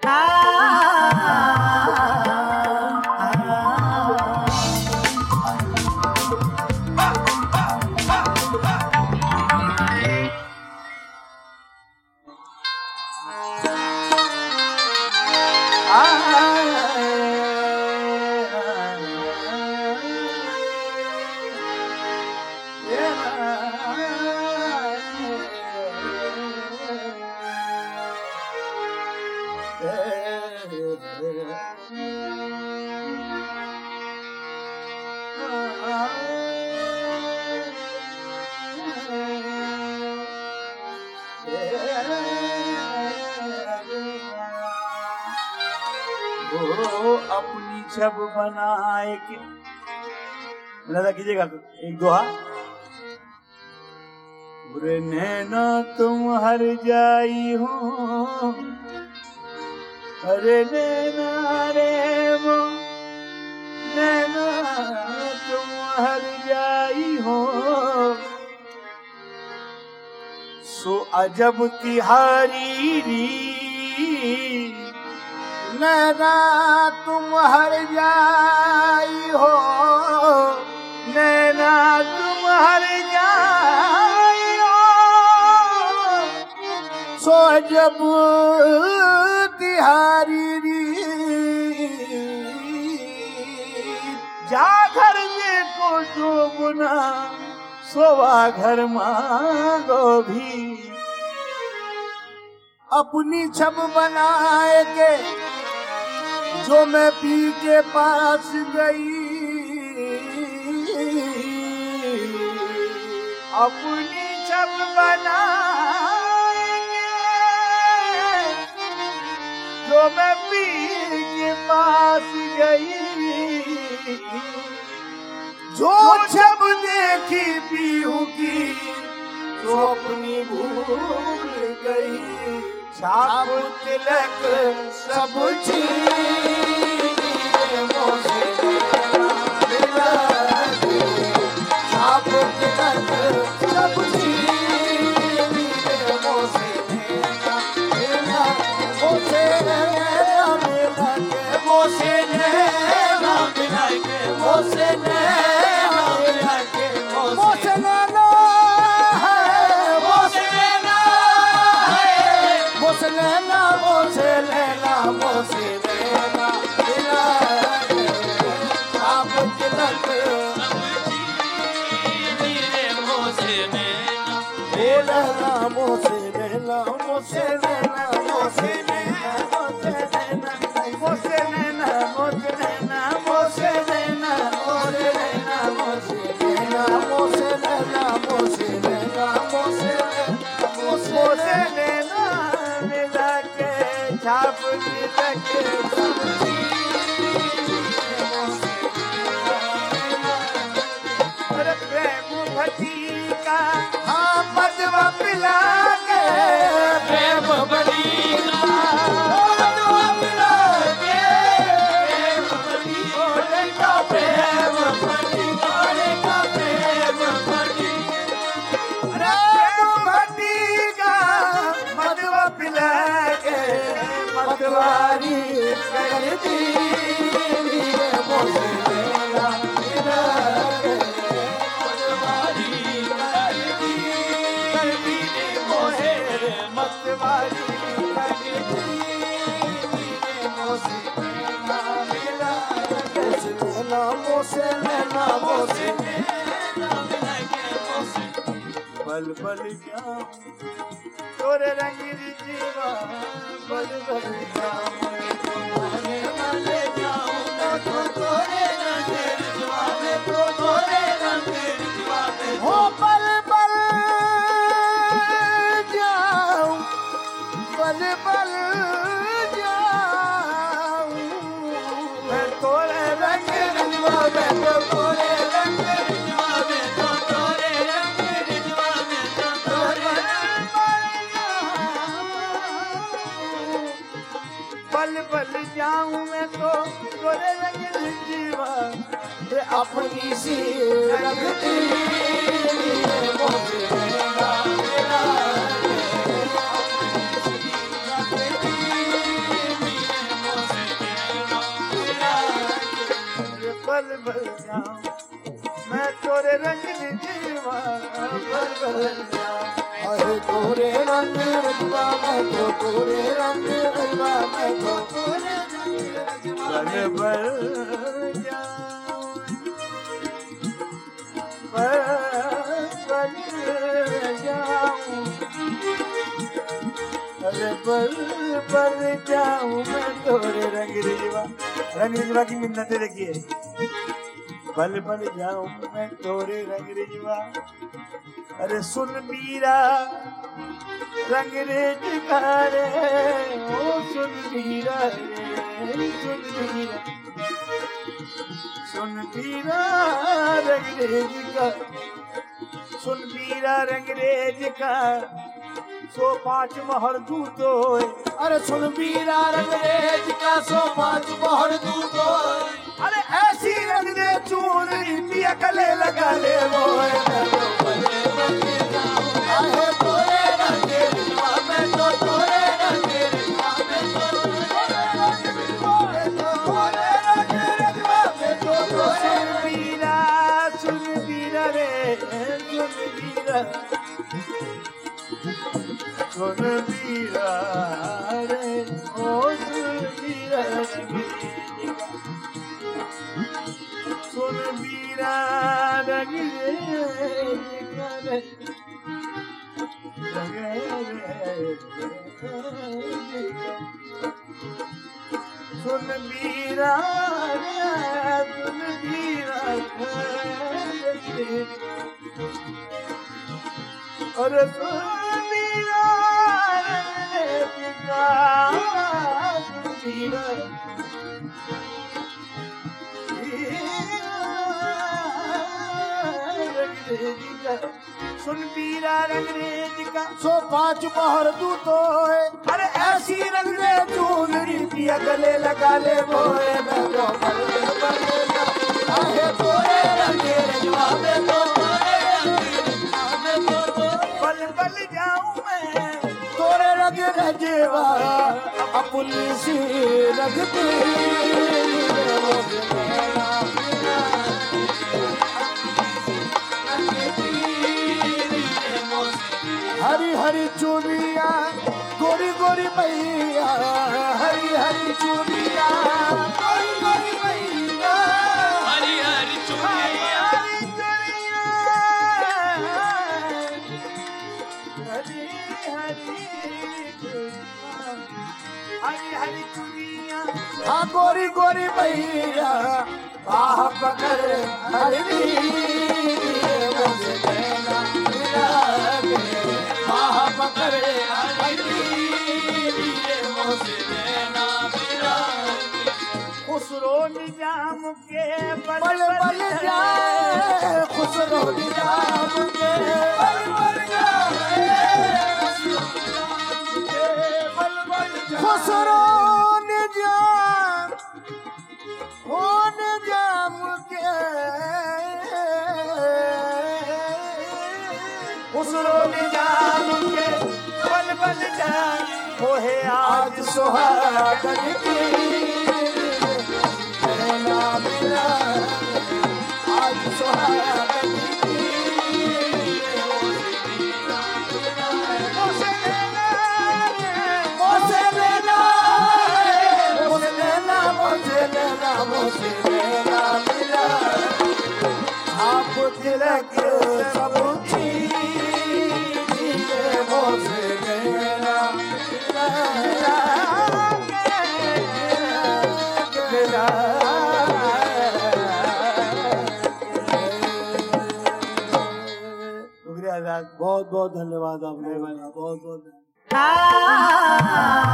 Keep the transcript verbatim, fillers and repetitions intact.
अपनी छब बनाए के लगा कीजिएगा एक दोहा। बुरे नैना तुम हर जाई हो, अरे नैना रे वो नैना तुम हर जाई हो, सो अजब तिहारी री नैना तुम हर जाई हो, नैना तुम हर जाई हो, सो जब तिहारी री जा घर में को डूबना सोवा घर मांगो भी। अपनी छब बनाए के जो मैं पी के पास गई, अपनी छब बनाएंगे जो मैं पी के पास गई, जो छब देखी पीहू की तो अपनी भूल गई, छाप तिलक सब चीज मोसे मिला, छाप तिलक सब चीज मोसे मिला, मोसे मिला के मोसे मिला के मोसे मिला के मोसे मिला मोसे लेना मोसे लेना मोसे लेना मिला आप तिलक मोसे लेना लेना मोसे लेना मोसे लेना मोसे लेना मोसे लेना मोसे लेना मोसे लेना मोसे लेना मोसे लेना मोसे लेना मोसे लेना मोसे लेना मोसे मोसे लेना छाप तिलक अरे प्रेम भटी का हाँ मदवा पिला के प्रेम भटी का मदवा पिला के प्रेम भटी ओले का प्रेम भटी ओले का प्रेम भटी प्रेम भटी का मदवा पिला के मतवारी कर दी मोसे लेना मिला के मतवारी कर दी कर दी मोहे मतवारी कर दी मोसे लेना मिला मोसे लेना मोसे लेना मोसे लेना मिला के मोसे बल बल जाऊं तोरे रंगीली जीवा बल बल जाऊं आने वाले जाऊं तो तोरे रंगीली जीवा में तो तोरे रंगीली जीवा में हो बल बल जाऊं बल बल जाऊं मैं तोरे रंगीली जीवा में तो तोरे रंगीली जीवा में तो तोरे रंगीली जीवा में तो तोरे बल बल जाऊं मैं तो तोरे रंगीली जीवा अपनी सी रखती मोसे लेना मिला मैं तो तोरे रंग रजवा मैं तो तोरे रंग रजवा बल बल जाऊं बल बल जाऊं अरे बल बल जाऊं मैं तोरे रंग रजवा। रंग रजवा की मिन्नतें देखिए। बल बल जाऊं मैं तोरे रंग रजवा। अरे सुन बीरा रंग रेज का रे ओ सुन बीरा रे सुन बीरा सुन बीरा रंग रेज का सुन बीरा रंग रेज का सो पांच मोहर दूतो। अरे सुन बीरा रंग रेज का सो पांच मोहर दूतो। अरे ऐसी रंग दे चून इंडिया गले लगा ले वो आहे तोरे रंग रजवा मैं तो तोरे रंग रजवा मैं तो तोरे रंग रजवा मैं तो तोरे बीरा सुन बीरा रे सुन बीरा सुन बीरा रे ओ सुन बीरा सुन बीरा रंग रे सुन बीरा सुन बीरा और सुन बीरा सुन बीरा सुन बीरा रंगरेज का सो पांच मोहर दूतो है। अरे ऐसी रंग दे चूनरी पिया गले लगा ले बोए मैं तो आहे तोरे रंग रजवा में तो तोरे रंग रजवा में तो बल बल जाऊं मैं तोरे रंग रजवा अपनी सी रंगती हरी हरी चूड़िया गोरी गोरी मैया हरी हरी चूड़िया गोरी गोरी मैया हरी हरी चूड़िया हरी चूड़िया हरी हरी हरी हरी चूड़िया हाँ गोरी गोरी मैया बाह पकड़ हरी पकड़े खुसरो निजाम के बल बल जाए खुसरो निजाम के बल बल जाए खुसरो निजाम हो निजाम के खुसरो निजाम के बल बल जाए वो है आज सुहागन की मेरा मेरा आज सुहागन की मोसे लेना मोसे लेना मोसे लेना मोसे लेना मोसे लेना मेरा आप तिलक सब बहुत बहुत धन्यवाद आपने बहुत बहुत